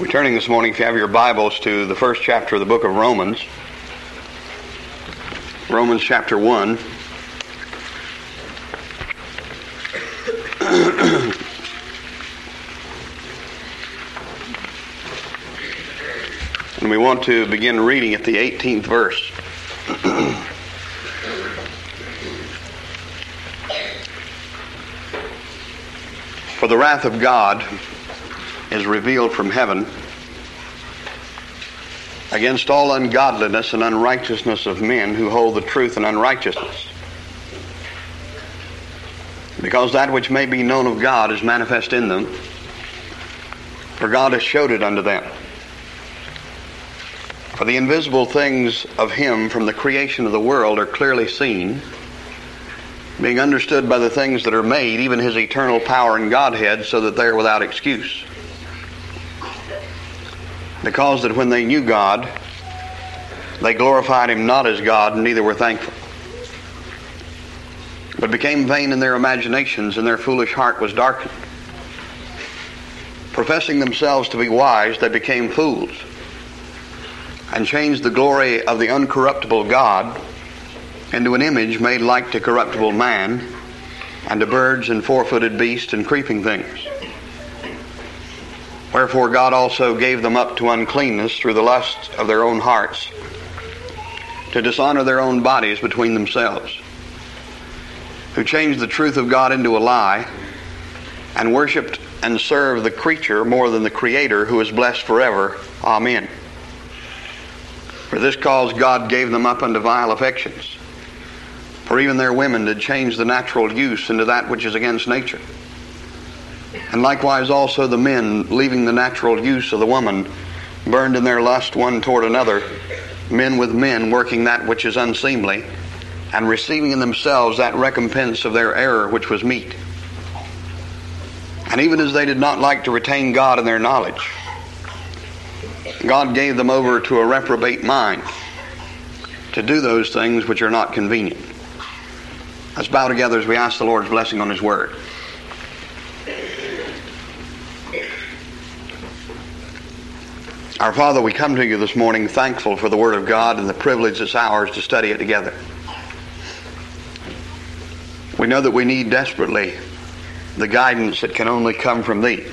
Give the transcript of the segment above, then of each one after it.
We're turning this morning, if you have your Bibles, to the first chapter of the book of Romans. Romans chapter 1. And we want to begin reading at the 18th verse. For the wrath of God is revealed from heaven against all ungodliness and unrighteousness of men who hold the truth in unrighteousness. Because that which may be known of God is manifest in them, for God has showed it unto them. For the invisible things of Him from the creation of the world are clearly seen, being understood by the things that are made, even His eternal power and Godhead, so that they are without excuse. Because that when they knew God, they glorified Him not as God, and neither were thankful, but became vain in their imaginations, and their foolish heart was darkened. Professing themselves to be wise, they became fools, and changed the glory of the uncorruptible God into an image made like to corruptible man, and to birds and four-footed beasts and creeping things. Wherefore God also gave them up to uncleanness through the lusts of their own hearts, to dishonor their own bodies between themselves, who changed the truth of God into a lie, and worshipped and served the creature more than the Creator, who is blessed forever. Amen. For this cause God gave them up unto vile affections. For even their women did change the natural use into that which is against nature. And likewise also the men, leaving the natural use of the woman, burned in their lust one toward another, men with men, working that which is unseemly, and receiving in themselves that recompense of their error which was meet. And even as they did not like to retain God in their knowledge, God gave them over to a reprobate mind, to do those things which are not convenient. Let's bow together as we ask the Lord's blessing on His Word. Our Father, we come to You this morning thankful for the Word of God and the privilege that's ours to study it together. We know that we need desperately the guidance that can only come from Thee.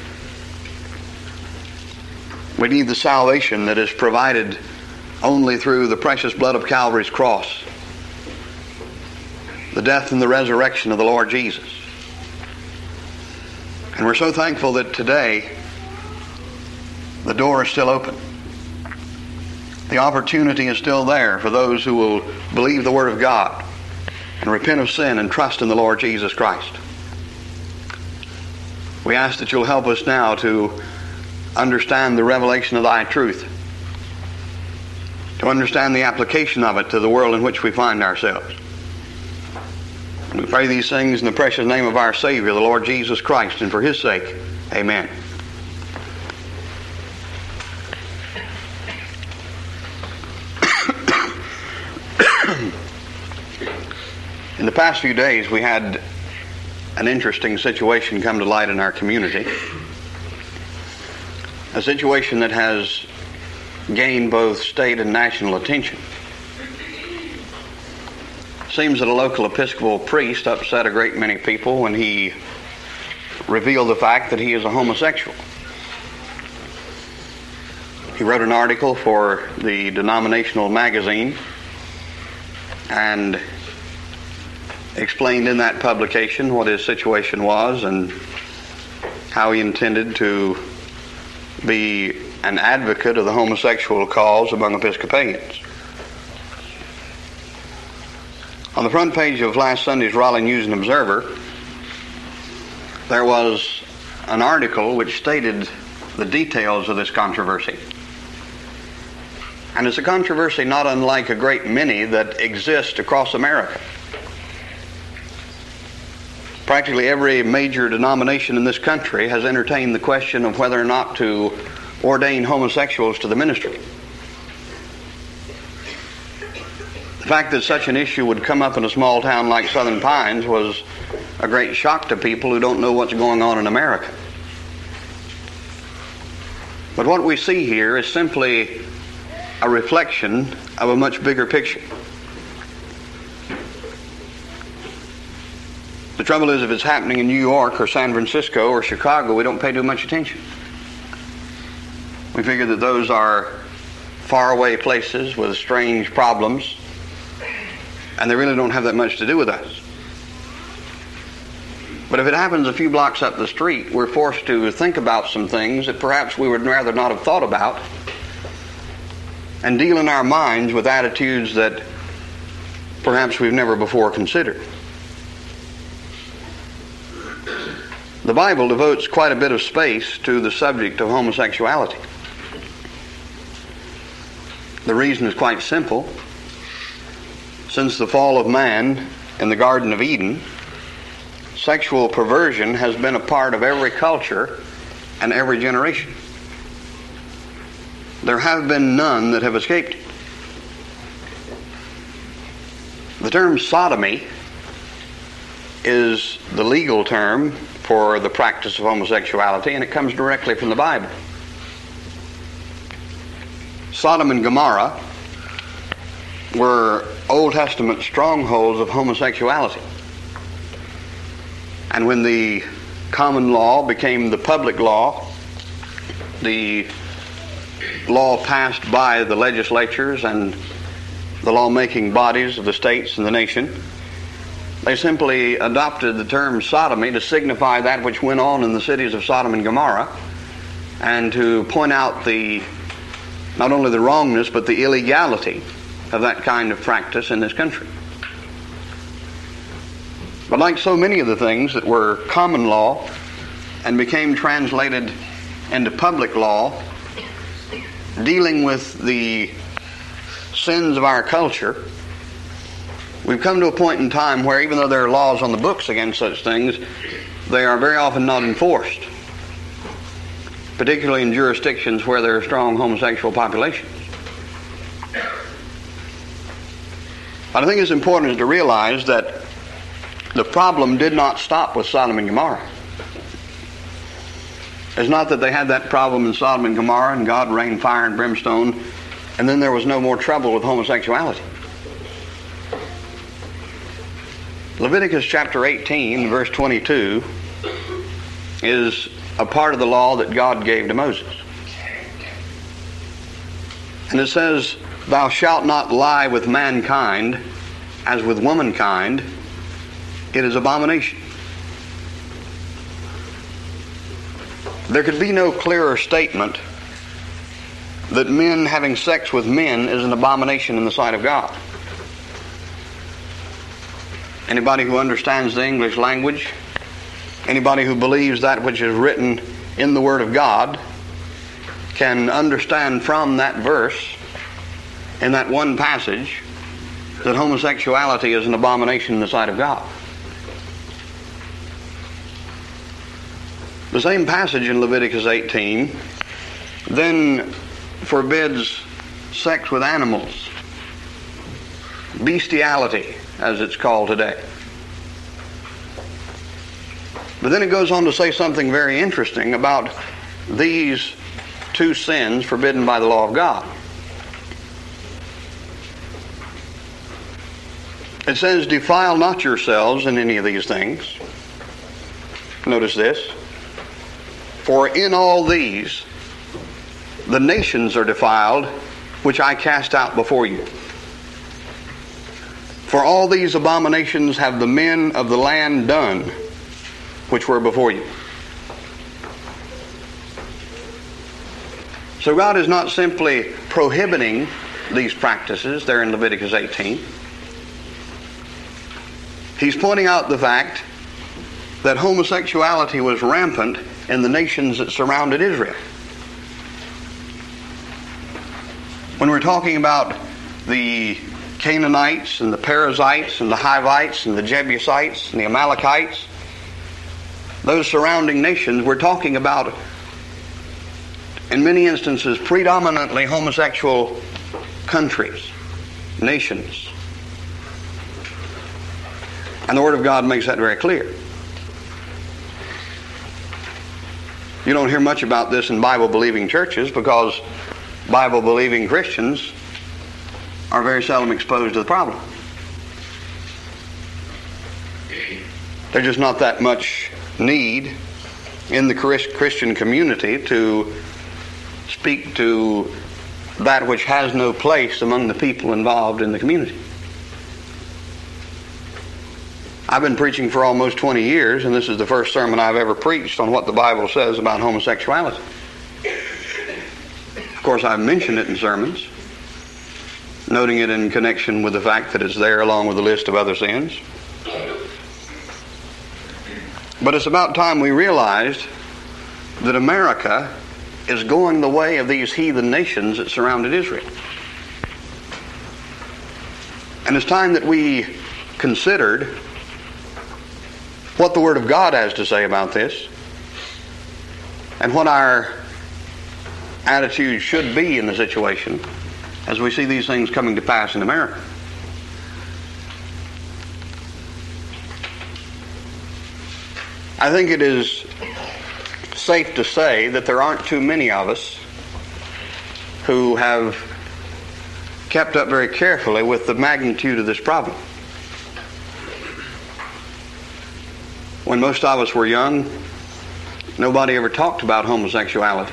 We need the salvation that is provided only through the precious blood of Calvary's cross, the death and the resurrection of the Lord Jesus. And we're so thankful that today the door is still open. The opportunity is still there for those who will believe the Word of God and repent of sin and trust in the Lord Jesus Christ. We ask that You'll help us now to understand the revelation of Thy truth, to understand the application of it to the world in which we find ourselves. And we pray these things in the precious name of our Savior, the Lord Jesus Christ, and for His sake. Amen. In the past few days, we had an interesting situation come to light in our community. A situation that has gained both state and national attention. It seems that a local Episcopal priest upset a great many people when he revealed the fact that he is a homosexual. He wrote an article for the denominational magazine and explained in that publication what his situation was and how he intended to be an advocate of the homosexual cause among Episcopalians. On the front page of last Sunday's Raleigh News and Observer, there was an article which stated the details of this controversy. And it's a controversy not unlike a great many that exist across America. Practically every major denomination in this country has entertained the question of whether or not to ordain homosexuals to the ministry. The fact that such an issue would come up in a small town like Southern Pines was a great shock to people who don't know what's going on in America. But what we see here is simply a reflection of a much bigger picture. The trouble is, if it's happening in New York or San Francisco or Chicago, we don't pay too much attention. We figure that those are faraway places with strange problems, and they really don't have that much to do with us. But if it happens a few blocks up the street, we're forced to think about some things that perhaps we would rather not have thought about, and deal in our minds with attitudes that perhaps we've never before considered. The Bible devotes quite a bit of space to the subject of homosexuality. The reason is quite simple. Since the fall of man in the Garden of Eden, sexual perversion has been a part of every culture and every generation. There have been none that have escaped it. The term sodomy is the legal term for the practice of homosexuality, and it comes directly from the Bible. Sodom and Gomorrah were Old Testament strongholds of homosexuality. And when the common law became the public law, the law passed by the legislatures and the lawmaking bodies of the states and the nation, they simply adopted the term sodomy to signify that which went on in the cities of Sodom and Gomorrah, and to point out not only the wrongness but the illegality of that kind of practice in this country. But like so many of the things that were common law and became translated into public law, dealing with the sins of our culture, we've come to a point in time where even though there are laws on the books against such things, they are very often not enforced, particularly in jurisdictions where there are strong homosexual populations. But I think it's important to realize that the problem did not stop with Sodom and Gomorrah. It's not that they had that problem in Sodom and Gomorrah and God rained fire and brimstone and then there was no more trouble with homosexuality. Leviticus chapter 18, verse 22 is a part of the law that God gave to Moses. And it says, "Thou shalt not lie with mankind as with womankind. It is abomination." There could be no clearer statement that men having sex with men is an abomination in the sight of God. Anybody who understands the English language, anybody who believes that which is written in the Word of God, can understand from that verse, in that one passage, that homosexuality is an abomination in the sight of God. The same passage in Leviticus 18 then forbids sex with animals, bestiality, as it's called today. But then it goes on to say something very interesting about these two sins forbidden by the law of God. It says, "Defile not yourselves in any of these things." Notice this. "For in all these the nations are defiled, which I cast out before you. For all these abominations have the men of the land done, which were before you." So God is not simply prohibiting these practices there in Leviticus 18. He's pointing out the fact that homosexuality was rampant in the nations that surrounded Israel. When we're talking about the Canaanites and the Perizzites and the Hivites and the Jebusites and the Amalekites, those surrounding nations, we're talking about, in many instances, predominantly homosexual countries, nations. And the Word of God makes that very clear. You don't hear much about this in Bible-believing churches because Bible-believing Christians are very seldom exposed to the problem. There's just not that much need in the Christian community to speak to that which has no place among the people involved in the community. I've been preaching for almost 20 years, and this is the first sermon I've ever preached on what the Bible says about homosexuality. Of course, I've mentioned it in sermons, noting it in connection with the fact that it's there along with a list of other sins. But it's about time we realized that America is going the way of these heathen nations that surrounded Israel. And it's time that we considered what the Word of God has to say about this and what our attitude should be in the situation as we see these things coming to pass in America. I think it is safe to say that there aren't too many of us who have kept up very carefully with the magnitude of this problem. When most of us were young, nobody ever talked about homosexuality.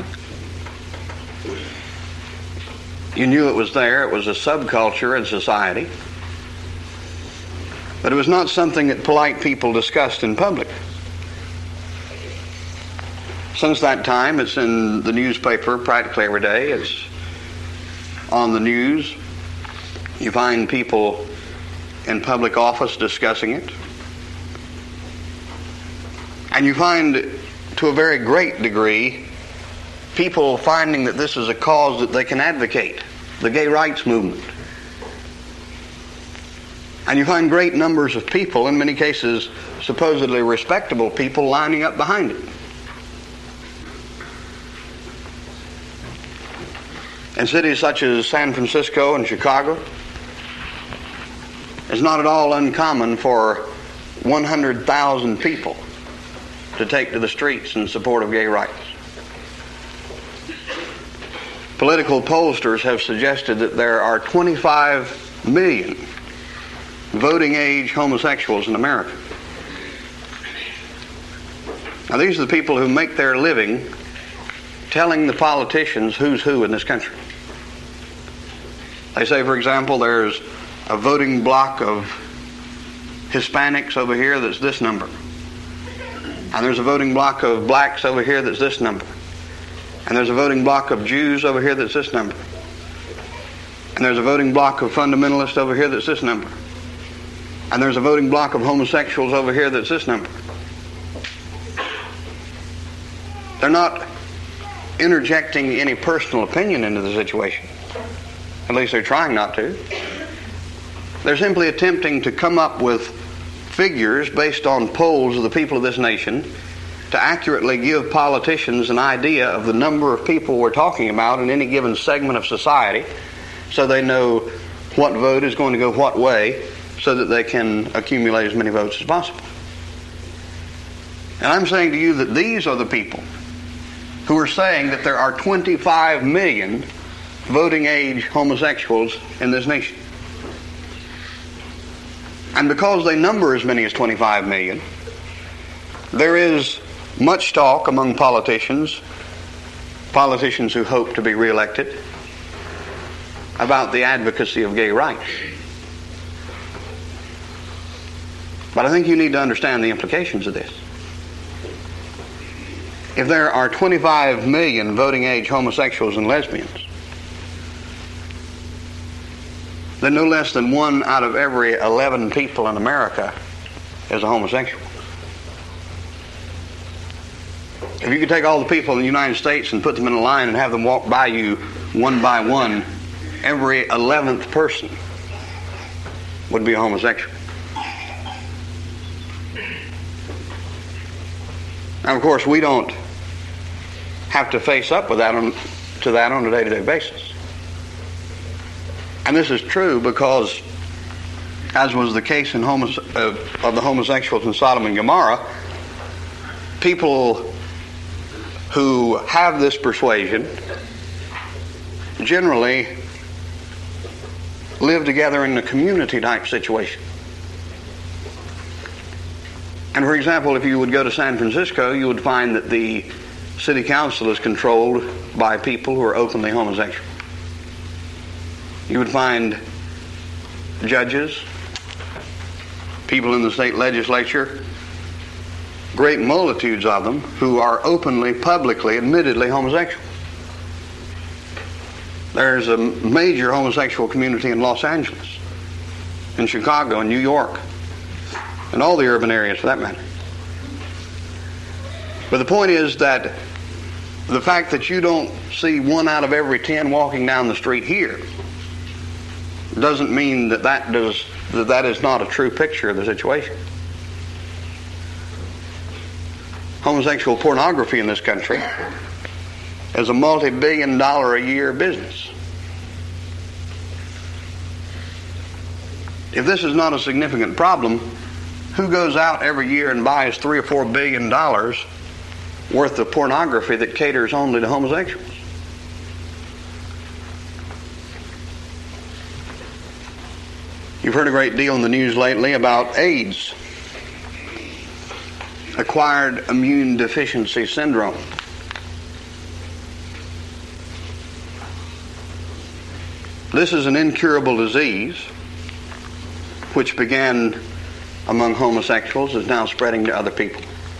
You knew it was there. It was a subculture in society. But it was not something that polite people discussed in public. Since that time, it's in the newspaper practically every day. It's on the news. You find people in public office discussing it. And you find, to a very great degree, people finding that this is a cause that they can advocate, the gay rights movement. And you find great numbers of people, in many cases supposedly respectable people, lining up behind it. In cities such as San Francisco and Chicago, it's not at all uncommon for 100,000 people to take to the streets in support of gay rights. Political pollsters have suggested that there are 25 million voting age homosexuals in America. Now, these are the people who make their living telling the politicians who's who in this country. They say, for example, there's a voting block of Hispanics over here that's this number. And there's a voting block of blacks over here that's this number. And there's a voting block of Jews over here that's this number. And there's a voting block of fundamentalists over here that's this number. And there's a voting block of homosexuals over here that's this number. They're not interjecting any personal opinion into the situation. At least they're trying not to. They're simply attempting to come up with figures based on polls of the people of this nation to accurately give politicians an idea of the number of people we're talking about in any given segment of society, so they know what vote is going to go what way, so that they can accumulate as many votes as possible. And I'm saying to you that these are the people who are saying that there are 25 million voting age homosexuals in this nation. And because they number as many as 25 million, there is much talk among politicians who hope to be reelected, about the advocacy of gay rights. But I think you need to understand the implications of this. If there are 25 million voting age homosexuals and lesbians, then no less than 1 out of every 11 people in America is a homosexual. If you could take all the people in the United States and put them in a line and have them walk by you one by one, every 11th person would be a homosexual. Now, of course, we don't have to face up with that on a day-to-day basis. And this is true because, as was the case in of the homosexuals in Sodom and Gomorrah, people who have this persuasion generally live together in a community type situation. And for example, if you would go to San Francisco, you would find that the city council is controlled by people who are openly homosexual. You would find judges, people in the state legislature, great multitudes of them who are openly, publicly, admittedly homosexual. There's a major homosexual community in Los Angeles, in Chicago, in New York, and all the urban areas for that matter. But the point is that the fact that you don't see 1 out of every 10 walking down the street here doesn't mean that is not a true picture of the situation. Homosexual pornography in this country is a multi-billion-dollar a year business. If this is not a significant problem, who goes out every year and buys $3 or $4 billion worth of pornography that caters only to homosexuals? You've heard a great deal in the news lately about AIDS, acquired immune deficiency syndrome. This is an incurable disease which began among homosexuals, is now spreading to other people.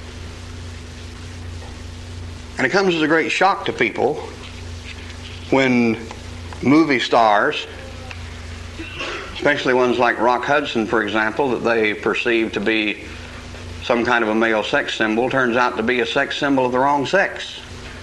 And it comes as a great shock to people when movie stars, especially ones like Rock Hudson, for example, that they perceive to be some kind of a male sex symbol, turns out to be a sex symbol of the wrong sex.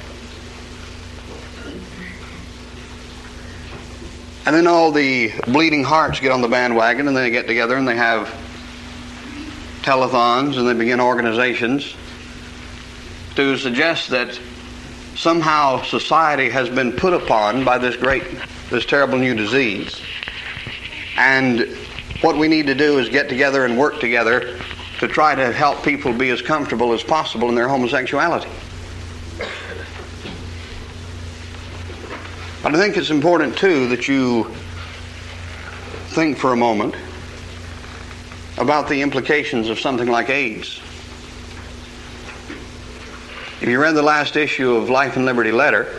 And then all the bleeding hearts get on the bandwagon, and they get together and they have telethons and they begin organizations to suggest that somehow society has been put upon by this terrible new disease. And what we need to do is get together and work together to try to help people be as comfortable as possible in their homosexuality. But I think it's important, too, that you think for a moment about the implications of something like AIDS. If you read the last issue of Life and Liberty Letter,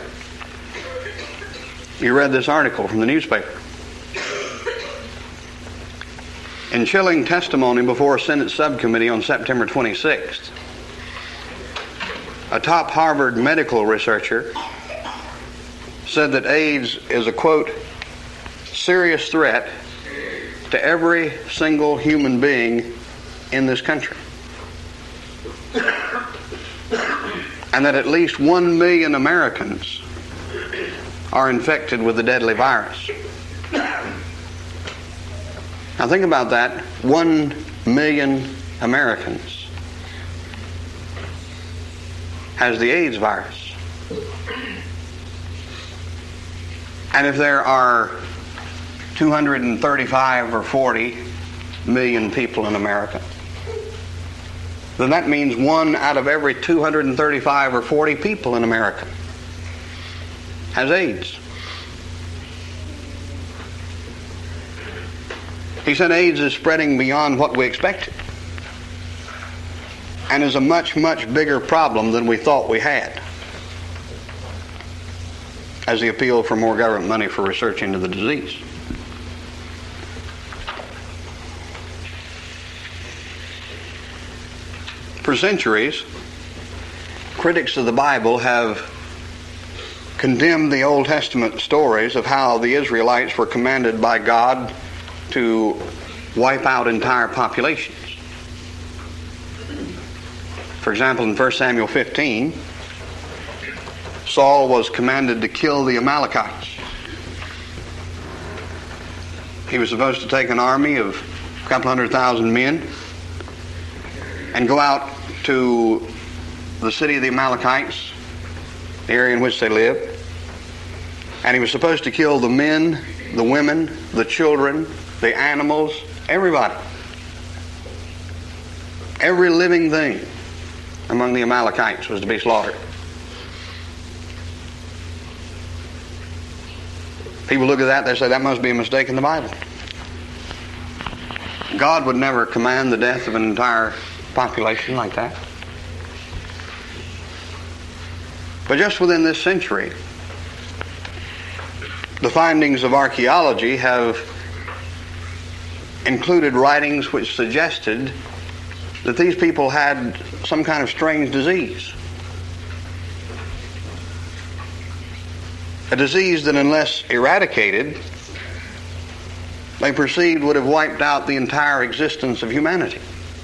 you read this article from the newspaper. In chilling testimony before a Senate subcommittee on September 26th, a top Harvard medical researcher said that AIDS is a, quote, serious threat to every single human being in this country. And that at least 1 million Americans are infected with the deadly virus. Now think about that. 1 million Americans has the AIDS virus. And if there are 235 or 40 million people in America, then that means 1 out of every 235 or 40 people in America has AIDS. He said AIDS is spreading beyond what we expected and is a much, much bigger problem than we thought we had, as he appealed for more government money for research into the disease. For centuries, critics of the Bible have condemned the Old Testament stories of how the Israelites were commanded by God to wipe out entire populations. For example, in 1 Samuel 15, Saul was commanded to kill the Amalekites. He was supposed to take an army of a couple 100,000 men and go out to the city of the Amalekites, the area in which they lived. And he was supposed to kill the men, the women, the children, the animals, everybody. Every living thing among the Amalekites was to be slaughtered. People look at that, they say that must be a mistake in the Bible. God would never command the death of an entire population like that. But just within this century, the findings of archaeology have included writings which suggested that these people had some kind of strange disease. A disease that, unless eradicated, they perceived would have wiped out the entire existence of humanity.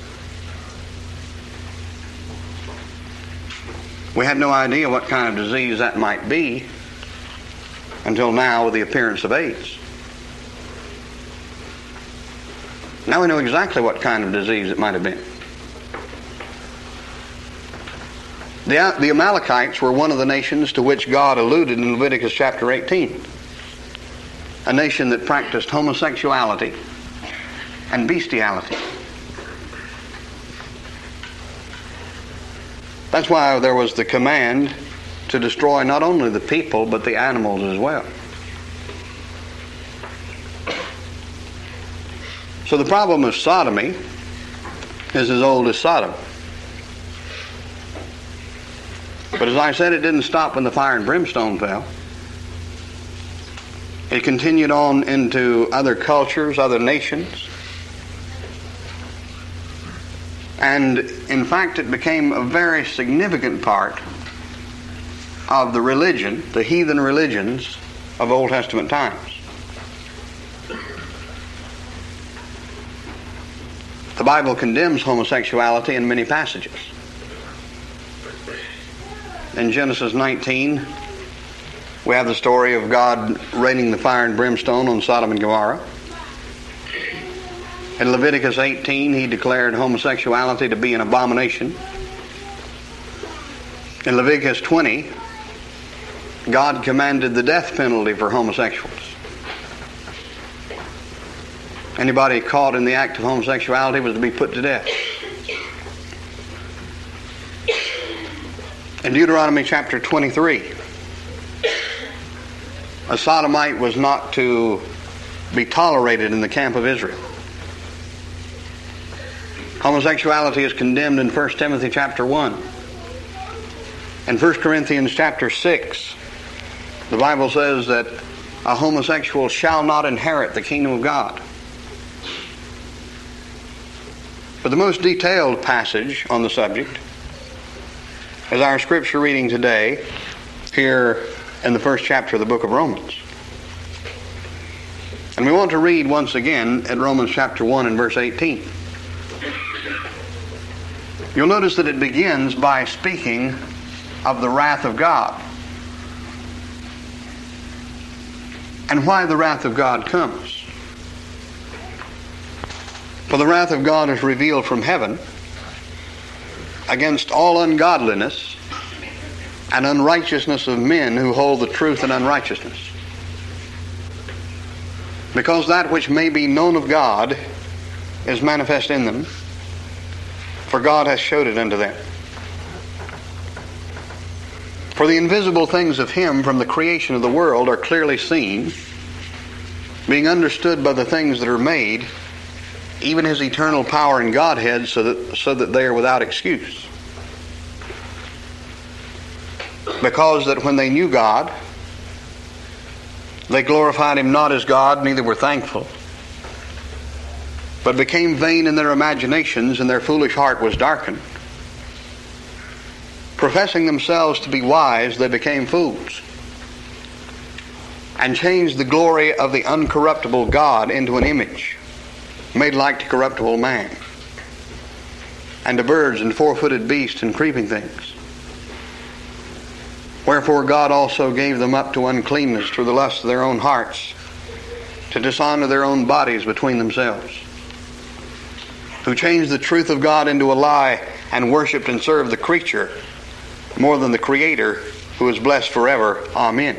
We had no idea what kind of disease that might be until now with the appearance of AIDS. Now we know exactly what kind of disease it might have been. The Amalekites were one of the nations to which God alluded in Leviticus chapter 18. A nation that practiced homosexuality and bestiality. That's why there was the command to destroy not only the people but the animals as well. So the problem of sodomy is as old as Sodom. But as I said, it didn't stop when the fire and brimstone fell. It continued on into other cultures, other nations. And in fact, it became a very significant part of the religion, the heathen religions of Old Testament times. The Bible condemns homosexuality in many passages. In Genesis 19, we have the story of God raining the fire and brimstone on Sodom and Gomorrah. In Leviticus 18, he declared homosexuality to be an abomination. In Leviticus 20, God commanded the death penalty for homosexuals. Anybody caught in the act of homosexuality was to be put to death. In Deuteronomy chapter 23, a sodomite was not to be tolerated in the camp of Israel. Homosexuality is condemned in 1 Timothy chapter 1. In 1 Corinthians chapter 6, the Bible says that a homosexual shall not inherit the kingdom of God. But the most detailed passage on the subject is our scripture reading today here in the first chapter of the book of Romans. And we want to read once again at Romans chapter 1 and verse 18. You'll notice that it begins by speaking of the wrath of God and why the wrath of God comes. For the wrath of God is revealed from heaven against all ungodliness and unrighteousness of men who hold the truth in unrighteousness. Because that which may be known of God is manifest in them, for God hath showed it unto them. For the invisible things of Him from the creation of the world are clearly seen, being understood by the things that are made, even His eternal power and Godhead, so that they are without excuse. Because that when they knew God, they glorified Him not as God, neither were thankful, but became vain in their imaginations, and their foolish heart was darkened. Professing themselves to be wise, they became fools, and changed the glory of the uncorruptible God into an image made like to corruptible man, and to birds and four-footed beasts and creeping things. Wherefore God also gave them up to uncleanness through the lust of their own hearts, to dishonor their own bodies between themselves, who changed the truth of God into a lie, and worshipped and served the creature more than the Creator, who is blessed forever. Amen.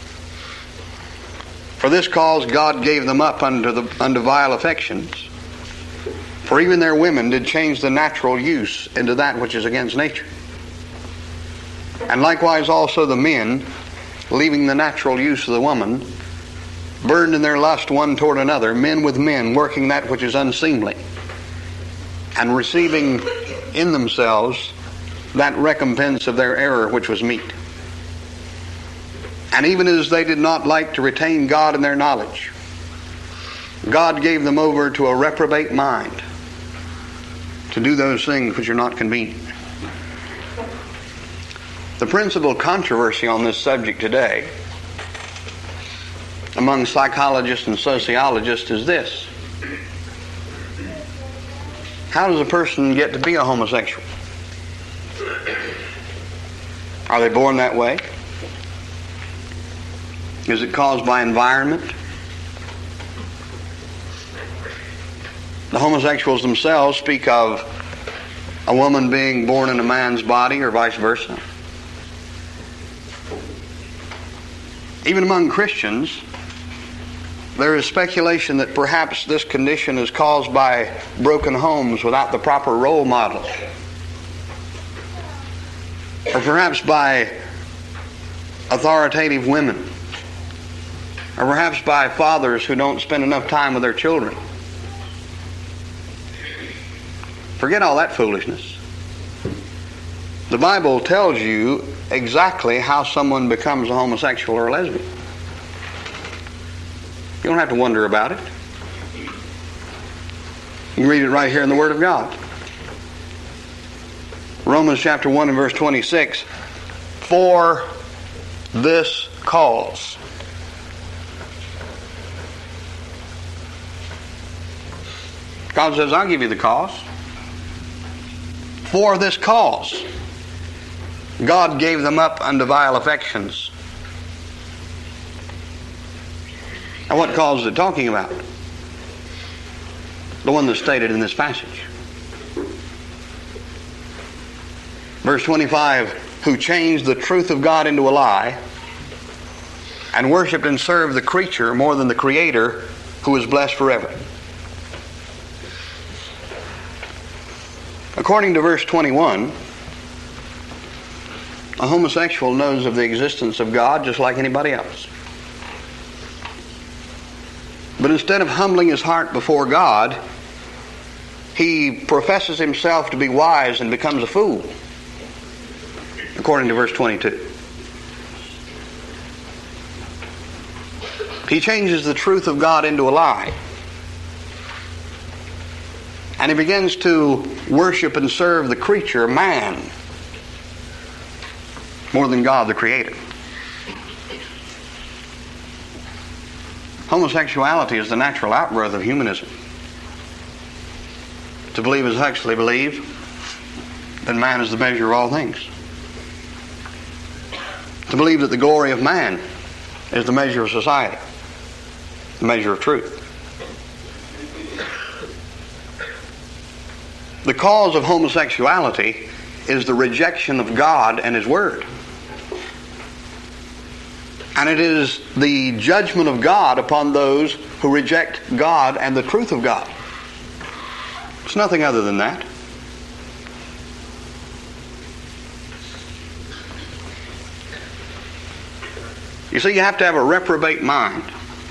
For this cause God gave them up unto vile affections. For even their women did change the natural use into that which is against nature. And likewise also the men, leaving the natural use of the woman, burned in their lust one toward another, men with men, working that which is unseemly, and receiving in themselves that recompense of their error which was meet. And even as they did not like to retain God in their knowledge, God gave them over to a reprobate mind to do those things which are not convenient. The principal controversy on this subject today among psychologists and sociologists is this: how does a person get to be a homosexual? Are they born that way? Is it caused by environment? The homosexuals themselves speak of a woman being born in a man's body or vice versa. Even among Christians, there is speculation that perhaps this condition is caused by broken homes without the proper role models, or perhaps by authoritative women, or perhaps by fathers who don't spend enough time with their children. Forget all that foolishness. The Bible tells you exactly how someone becomes a homosexual or a lesbian. You don't have to wonder about it. You can read it right here in the Word of God. Romans chapter 1 and verse 26. For this cause. God says, I'll give you the cause. For this cause, God gave them up unto vile affections. Now, what cause is it talking about? The one that's stated in this passage. Verse 25, who changed the truth of God into a lie, and worshipped and served the creature more than the Creator, who is blessed forever. According to verse 21, a homosexual knows of the existence of God just like anybody else. But instead of humbling his heart before God, he professes himself to be wise and becomes a fool, according to verse 22. He changes the truth of God into a lie. And he begins to worship and serve the creature, man, more than God, the Creator. Homosexuality is the natural outgrowth of humanism. To believe as Huxley believed, that man is the measure of all things. To believe that the glory of man is the measure of society, the measure of truth. The cause of homosexuality is the rejection of God and His Word. And it is the judgment of God upon those who reject God and the truth of God. It's nothing other than that. You see, you have to have a reprobate mind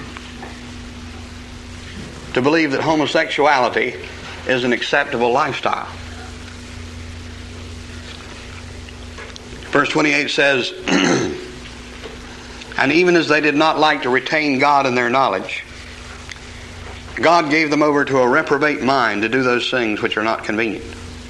to believe that homosexuality is an acceptable lifestyle. Verse 28 says, and even as they did not like to retain God in their knowledge, God gave them over to a reprobate mind to do those things which are not convenient.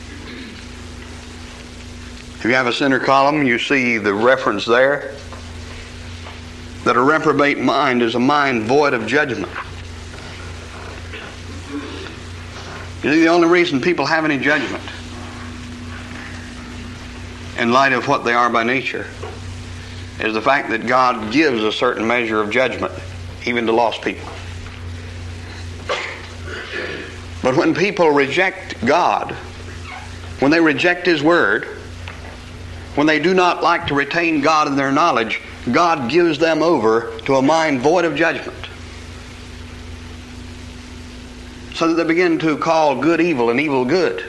If you have a center column, you see the reference there that a reprobate mind is a mind void of judgment. You see, the only reason people have any judgment in light of what they are by nature is the fact that God gives a certain measure of judgment even to lost people. But when people reject God, when they reject His Word, when they do not like to retain God in their knowledge, God gives them over to a mind void of judgment, so that they begin to call good evil and evil good.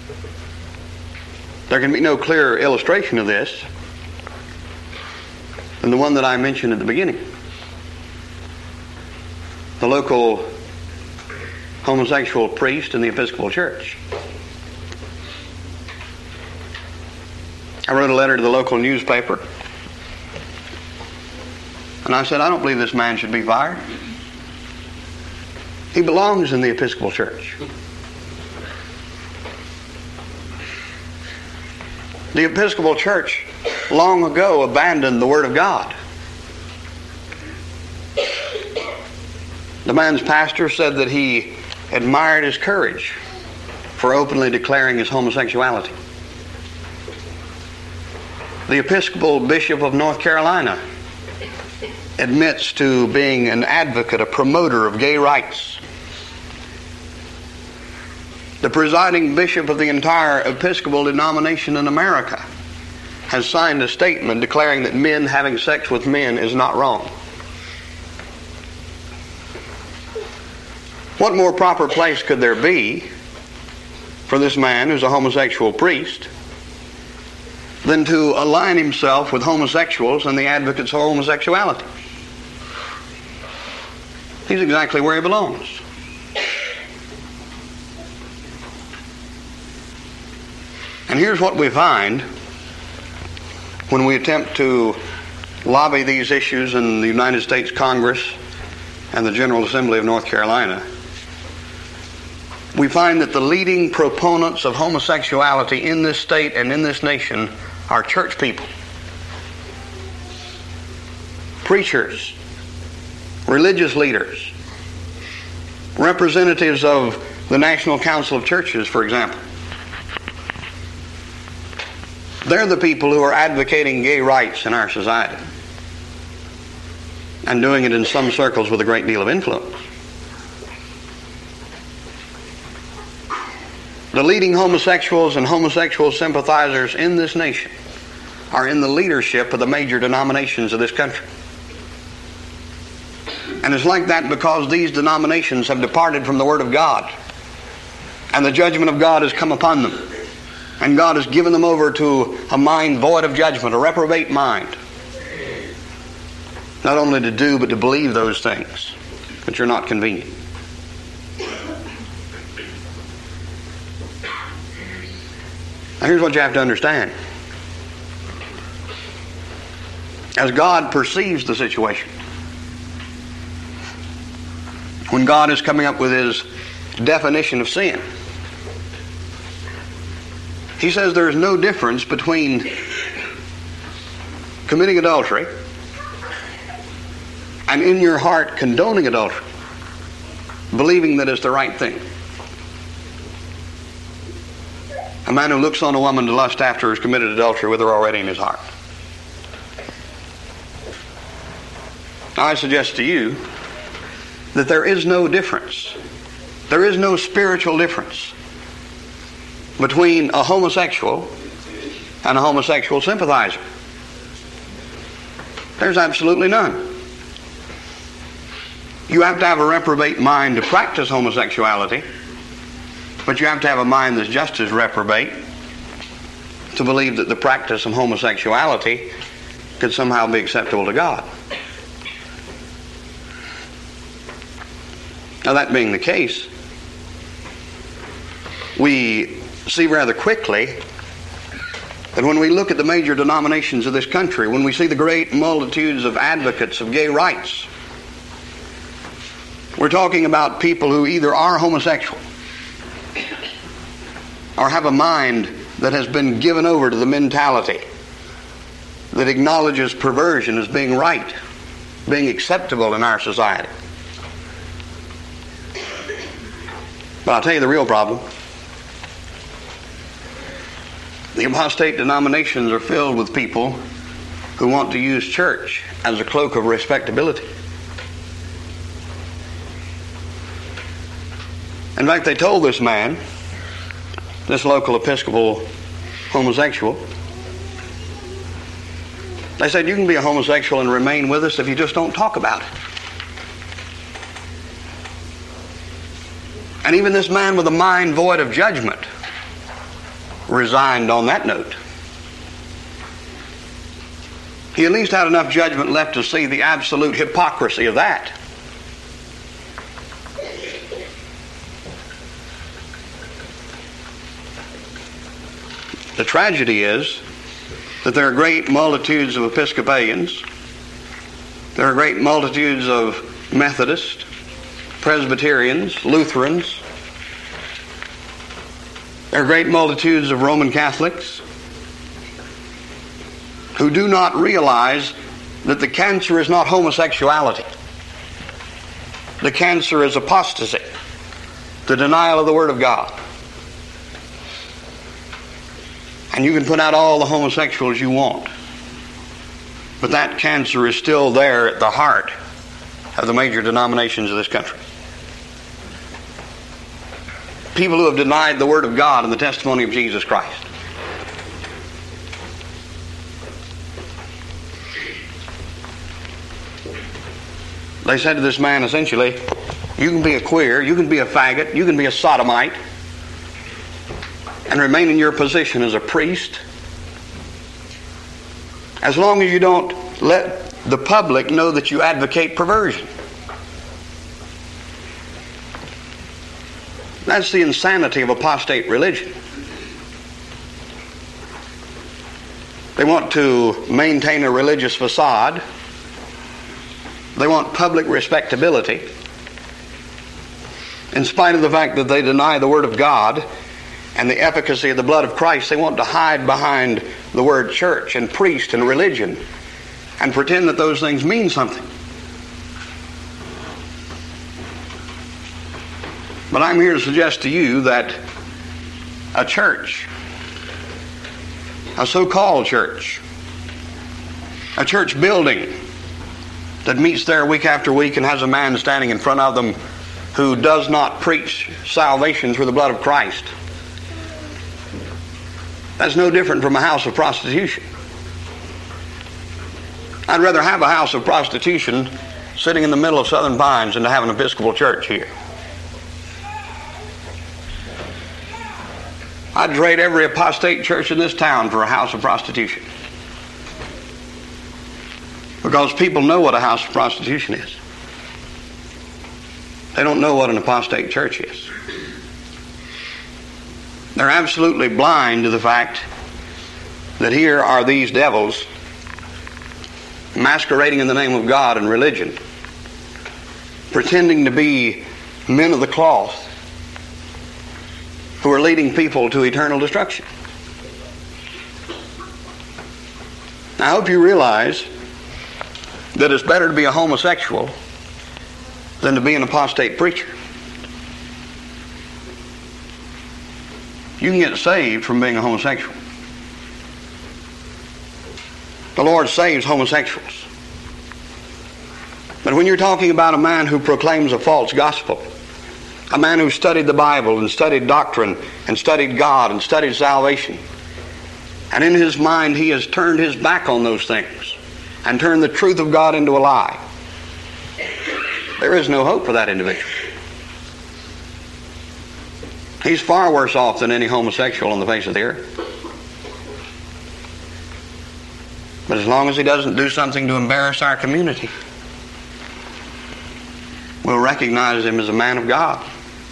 There can be no clearer illustration of this than the one that I mentioned at the beginning. The local homosexual priest in the Episcopal Church. I wrote a letter to the local newspaper, and I said, I don't believe this man should be fired. He belongs in the Episcopal Church. The Episcopal Church long ago abandoned the Word of God. The man's pastor said that he admired his courage for openly declaring his homosexuality. The Episcopal Bishop of North Carolina admits to being an advocate, a promoter of gay rights. The presiding bishop of the entire Episcopal denomination in America has signed a statement declaring that men having sex with men is not wrong. What more proper place could there be for this man who's a homosexual priest than to align himself with homosexuals and the advocates of homosexuality? He's exactly where he belongs. And here's what we find when we attempt to lobby these issues in the United States Congress and the General Assembly of North Carolina. We find that the leading proponents of homosexuality in this state and in this nation are church people, preachers, religious leaders, representatives of the National Council of Churches, for example. They're the people who are advocating gay rights in our society and doing it in some circles with a great deal of influence. The leading homosexuals and homosexual sympathizers in this nation are in the leadership of the major denominations of this country. And it's like that because these denominations have departed from the Word of God, and the judgment of God has come upon them. And God has given them over to a mind void of judgment, a reprobate mind. Not only to do, but to believe those things which are not convenient. Now here's what you have to understand. As God perceives the situation, when God is coming up with His definition of sin, He says there is no difference between committing adultery and in your heart condoning adultery, believing that it's the right thing. A man who looks on a woman to lust after has committed adultery with her already in his heart. Now I suggest to you that there is no difference. There is no spiritual difference between a homosexual and a homosexual sympathizer. There's absolutely none. You have to have a reprobate mind to practice homosexuality, but you have to have a mind that's just as reprobate to believe that the practice of homosexuality could somehow be acceptable to God. Now, that being the case, we see rather quickly that when we look at the major denominations of this country, when we see the great multitudes of advocates of gay rights, we're talking about people who either are homosexual or have a mind that has been given over to the mentality that acknowledges perversion as being right, being acceptable in our society. But I'll tell you the real problem. The apostate denominations are filled with people who want to use church as a cloak of respectability. In fact, they told this man, this local Episcopal homosexual, they said, you can be a homosexual and remain with us if you just don't talk about it. And even this man with a mind void of judgment resigned on that note. He at least had enough judgment left to see the absolute hypocrisy of that. The tragedy is that there are great multitudes of Episcopalians, there are great multitudes of Methodists, Presbyterians, Lutherans, there are great multitudes of Roman Catholics who do not realize that the cancer is not homosexuality. The cancer is apostasy, the denial of the Word of God. And you can put out all the homosexuals you want, but that cancer is still there at the heart of the major denominations of this country. People who have denied the Word of God and the testimony of Jesus Christ. They said to this man essentially, you can be a queer, you can be a faggot, you can be a sodomite, and remain in your position as a priest, as long as you don't let the public know that you advocate perversion. That's the insanity of apostate religion. They want to maintain a religious facade. They want public respectability, in spite of the fact that they deny the Word of God and the efficacy of the blood of Christ. They want to hide behind the word church and priest and religion and pretend that those things mean something. But I'm here to suggest to you that a church, a so-called church, a church building that meets there week after week and has a man standing in front of them who does not preach salvation through the blood of Christ, that's no different from a house of prostitution. I'd rather have a house of prostitution sitting in the middle of Southern Pines than to have an Episcopal church here. I'd trade every apostate church in this town for a house of prostitution. Because people know what a house of prostitution is. They don't know what an apostate church is. They're absolutely blind to the fact that here are these devils masquerading in the name of God and religion, pretending to be men of the cloth who are leading people to eternal destruction. I hope you realize that it's better to be a homosexual than to be an apostate preacher. You can get saved from being a homosexual. The Lord saves homosexuals. But when you're talking about a man who proclaims a false gospel, a man who studied the Bible and studied doctrine and studied God and studied salvation, and in his mind he has turned his back on those things and turned the truth of God into a lie, there is no hope for that individual. He's far worse off than any homosexual on the face of the earth. But as long as he doesn't do something to embarrass our community, we'll recognize him as a man of God.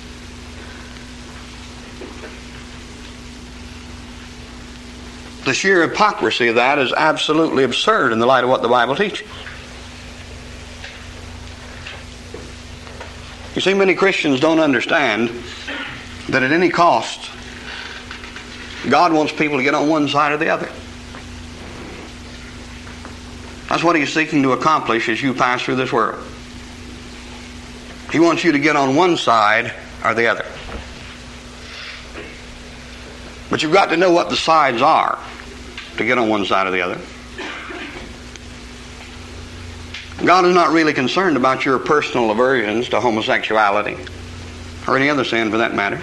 The sheer hypocrisy of that is absolutely absurd in the light of what the Bible teaches. You see, many Christians don't understand that at any cost, God wants people to get on one side or the other. That's what He's seeking to accomplish as you pass through this world. He wants you to get on one side or the other. But you've got to know what the sides are to get on one side or the other. God is not really concerned about your personal aversions to homosexuality or any other sin for that matter.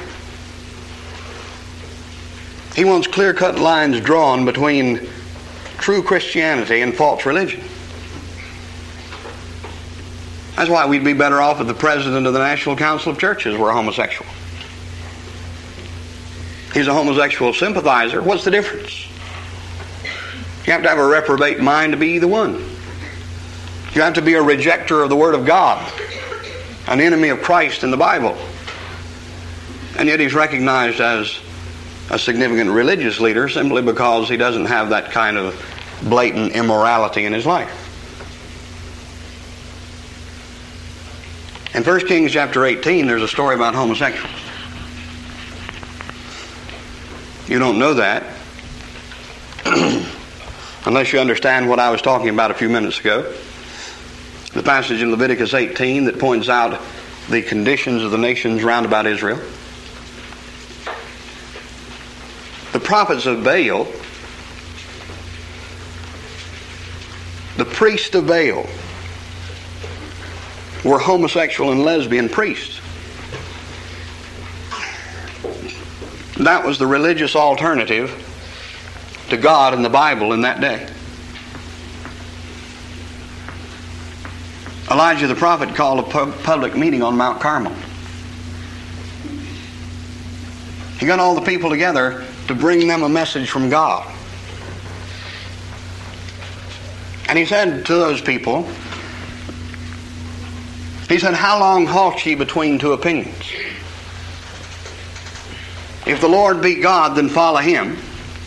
He wants clear-cut lines drawn between true Christianity and false religion. That's why we'd be better off if the president of the National Council of Churches were a homosexual. He's a homosexual sympathizer. What's the difference? You have to have a reprobate mind to be either one. You have to be a rejecter of the Word of God, an enemy of Christ in the Bible. And yet he's recognized as a significant religious leader simply because he doesn't have that kind of blatant immorality in his life. In 1 Kings chapter 18, there's a story about homosexuals. You don't know that unless you understand what I was talking about a few minutes ago. The passage in Leviticus 18 that points out the conditions of the nations round about Israel. The prophets of Baal, the priests of Baal, were homosexual and lesbian priests. That was the religious alternative to God and the Bible in that day. Elijah the prophet called a public meeting on Mount Carmel. He got all the people together to bring them a message from God. And he said to those people, he said, "How long halt ye between two opinions? If the Lord be God, then follow him.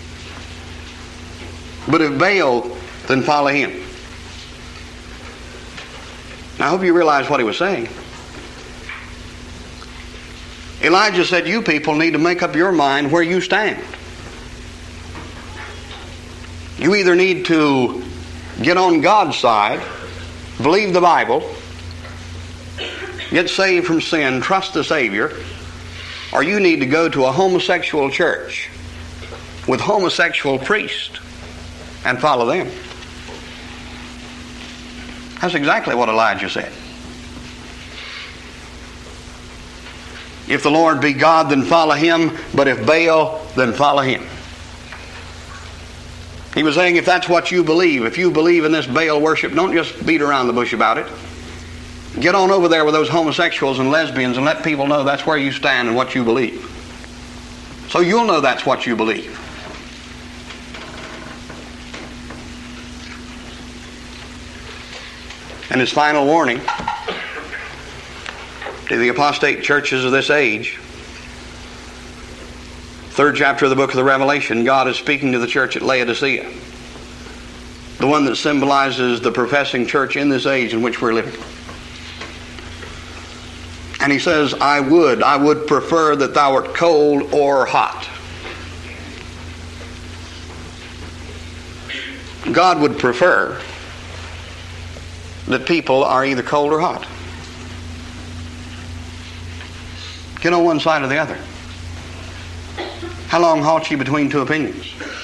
But if Baal, then follow him." Now, I hope you realize what he was saying. Elijah said, you people need to make up your mind where you stand. You either need to get on God's side, believe the Bible, get saved from sin, trust the Savior, or you need to go to a homosexual church with homosexual priests and follow them. That's exactly what Elijah said. If the Lord be God, then follow him, but if Baal, then follow him. He was saying, if that's what you believe, if you believe in this Baal worship, don't just beat around the bush about it. Get on over there with those homosexuals and lesbians and let people know that's where you stand and what you believe. So you'll know that's what you believe. And his final warning to the apostate churches of this age, 3rd chapter of the book of the Revelation, God is speaking to the church at Laodicea, the one that symbolizes the professing church in this age in which we're living. And he says, I would prefer that thou art cold or hot. God would prefer that people are either cold or hot. Get on one side or the other. How long halt ye between two opinions?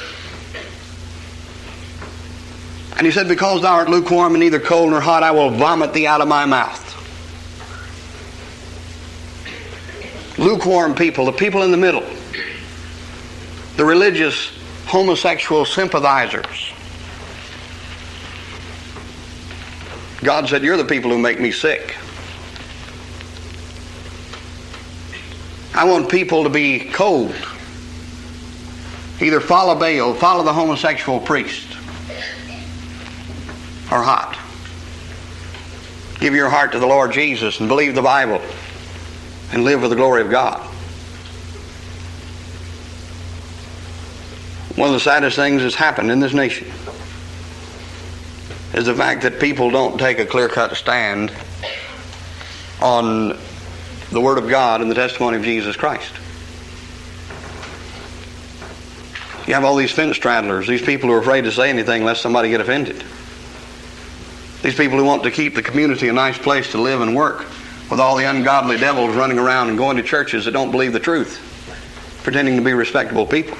And he said, because thou art lukewarm and neither cold nor hot, I will vomit thee out of my mouth. Lukewarm people, the people in the middle, the religious homosexual sympathizers. God said, you're the people who make me sick. I want people to be cold. Either follow Baal, follow the homosexual priest, or hot. Give your heart to the Lord Jesus and believe the Bible and live for the glory of God. One of the saddest things that's happened in this nation is the fact that people don't take a clear-cut stand on the Word of God and the testimony of Jesus Christ. You have all these fence straddlers, these people who are afraid to say anything lest somebody get offended. These people who want to keep the community a nice place to live and work, with all the ungodly devils running around and going to churches that don't believe the truth, pretending to be respectable people.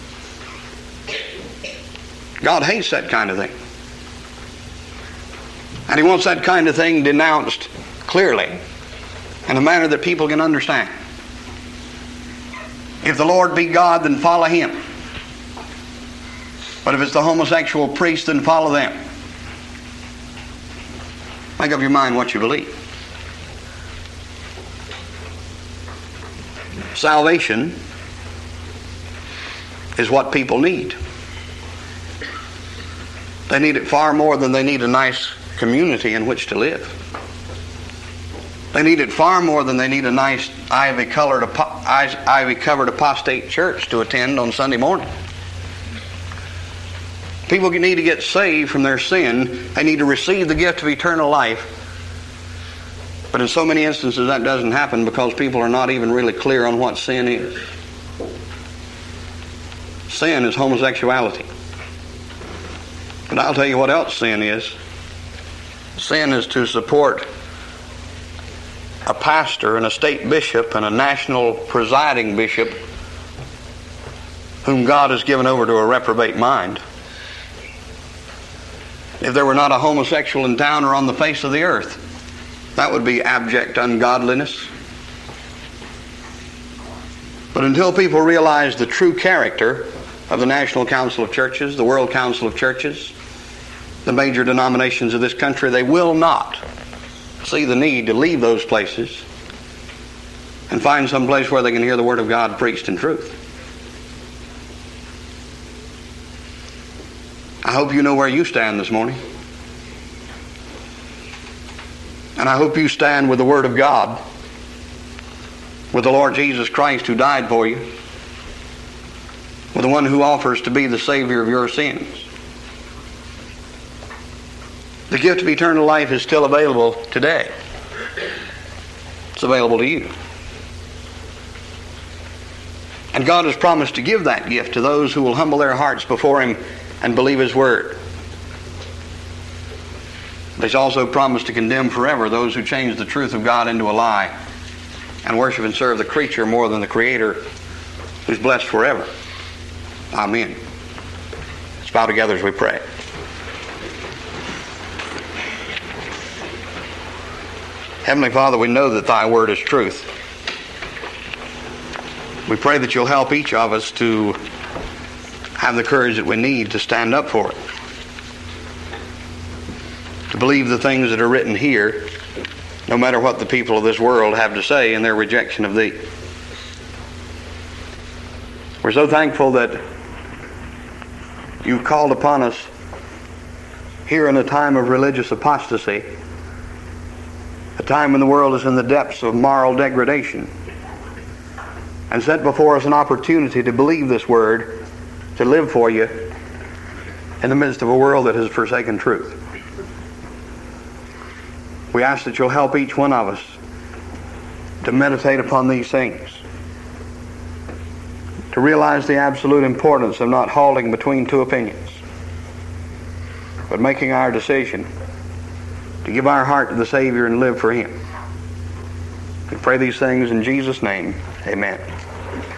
God hates that kind of thing. And he wants that kind of thing denounced clearly in a manner that people can understand. If the Lord be God, then follow him. But if it's the homosexual priest, then follow them. Make up your mind what you believe. Salvation is what people need. They need it far more than they need a nice community in which to live. They need it far more than they need a nice ivy-covered apostate church to attend on Sunday morning. People need to get saved from their sin. They need to receive the gift of eternal life. But in so many instances that doesn't happen because people are not even really clear on what sin is. Sin is homosexuality. But I'll tell you what else sin is. Sin is to support a pastor and a state bishop and a national presiding bishop whom God has given over to a reprobate mind. If there were not a homosexual in town or on the face of the earth, that would be abject ungodliness. But until people realize the true character of the National Council of Churches, the World Council of Churches, the major denominations of this country, they will not see the need to leave those places and find some place where they can hear the Word of God preached in truth. I hope you know where you stand this morning. And I hope you stand with the Word of God, with the Lord Jesus Christ who died for you, with the one who offers to be the Savior of your sins. The gift of eternal life is still available today. It's available to you. And God has promised to give that gift to those who will humble their hearts before Him and believe His Word. But He's also promised to condemn forever those who change the truth of God into a lie and worship and serve the creature more than the Creator, who's blessed forever. Amen. Let's bow together as we pray. Heavenly Father, we know that Thy Word is truth. We pray that You'll help each of us to have the courage that we need to stand up for it. To believe the things that are written here, no matter what the people of this world have to say in their rejection of Thee. We're so thankful that You've called upon us here in a time of religious apostasy, a time when the world is in the depths of moral degradation, and set before us an opportunity to believe this Word, to live for You in the midst of a world that has forsaken truth. We ask that You'll help each one of us to meditate upon these things, to realize the absolute importance of not halting between two opinions, but making our decision to give our heart to the Savior and live for Him. We pray these things in Jesus' name. Amen.